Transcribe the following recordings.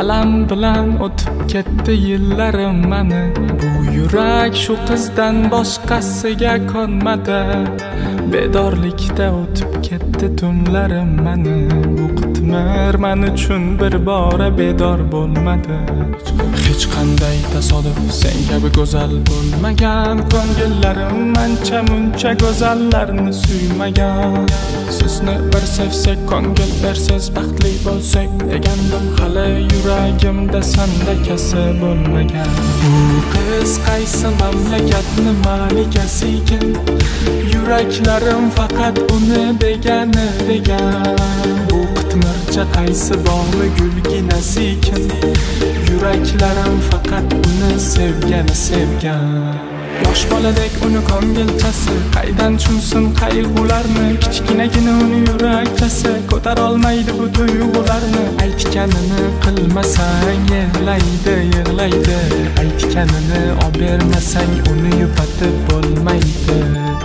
alam bilan o'tib ketdi yillarim mani. Bu yurak shu qizdan boshqasiga konmadi. Bedorlikda o'tib ketdi tunlarim mani. Bu qitmir men uchun bir bora bedor bo'lmadi. Hech qanday tasodif sen kabi go'zal bo'lmagan. Ko'ngillarim ancha muncha go'zallarni suymagan. Sizni bir sevsak, ko'ngil bersiz baxtli bo'lsak degandim, hali yuragimda sandakasi bo'lmagan. Bu qiz qaysi mamlakatni malikasi ekan? Yuraklarim faqat uni degani degan. Bu qitmircha qaysi bog'li gulginasi ekan? Yuraklarim faqat uni sevgan. Yosh boladek uni ko'ngilchasi qaydan tushunsin qayg'ularni? Kichkinagina uni yurakchasi ko'tar olmaydi bu tuyg'ularni. Aytganini qilmasang yig'laydi. Aytganini olib bermasang uni yupatib bo'lmaydi.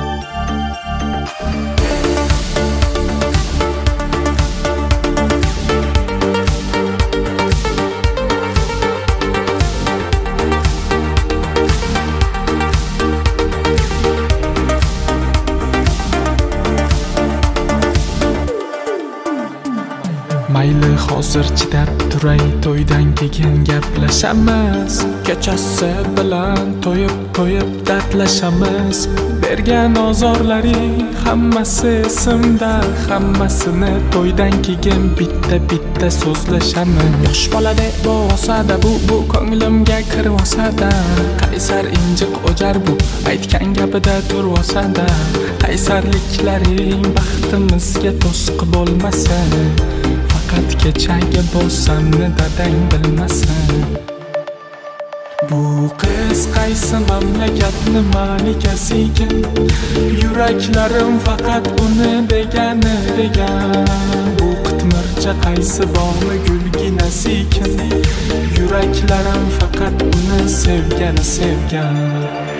Mayli hozir chidab turay, to'ydan keyin gaplashamiz. Kechasi bilan to'yib dardlashamiz. Bergan ozorlaring hammasi esimda, hammasini to'ydan keyin bitta so'zlashamiz. Yosh boladek bo'lsa-da bu ko'nglimga kirib-olsa-da, qaysar injiq o'jar bu aytgan gapida turib-olsa-da. Qaysarliklaring baxtimizga to'sqi bo'lmasa, faqat kechagi bo'lsamni dadang bilmasin. Bu qiz qaysi mamlakatni malikasi ekan? Yuraklarim faqat uni degani degan. Bu qitmircha qaysi bog'li gulginasi ekan? Yuraklarim faqat uni sevgan.